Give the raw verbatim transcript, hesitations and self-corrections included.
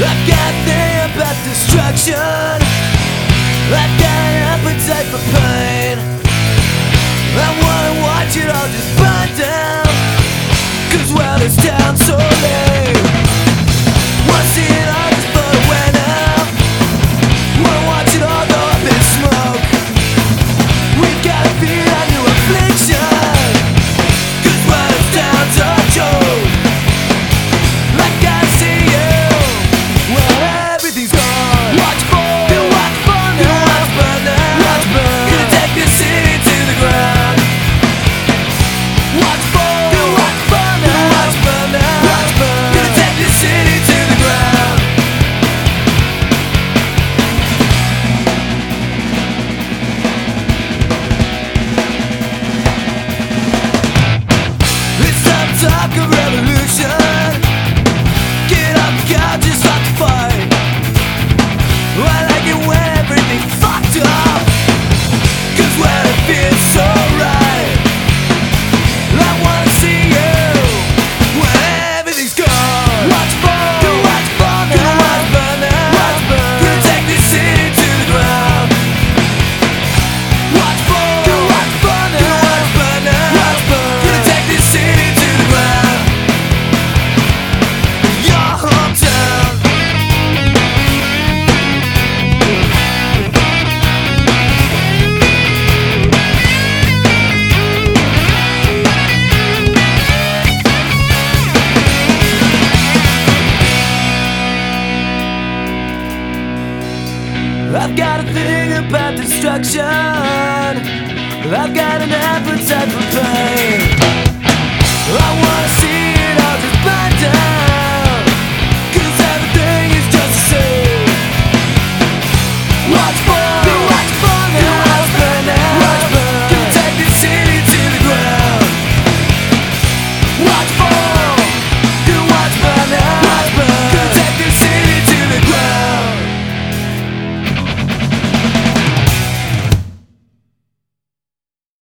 I've got a thing about destruction. I've got an appetite for pain. I wanna watch it all just burn down. Cause well, this town's so lame. Wanna see it all just burn away now. Wanna watch it all go up in smoke. We've gotta feed our new affliction. Cause well, this town's a joke. I gotta see you. Well, everything's gone. Watch burn, do watch burn now. Watch burn now. Watch burn. Gonna take this city to the ground. Watch burn, do watch burn now. Watch burn now. Watch burn. Gonna take this city to the ground. It's time to talk of revolution. Get up, God, just like to fight. I like it when everything's fucked up. Cause when it feels so right, I wanna see you when everything's gone. Watch burn, do watch burn now. Gonna watch burn now. Watch burn. Gonna take this city to the ground. Watch burn, do watch burn now. Gonna watch burn now. Watch burn. Gonna take this city to the ground. Your hometown. I've got a thing about destruction. I've got an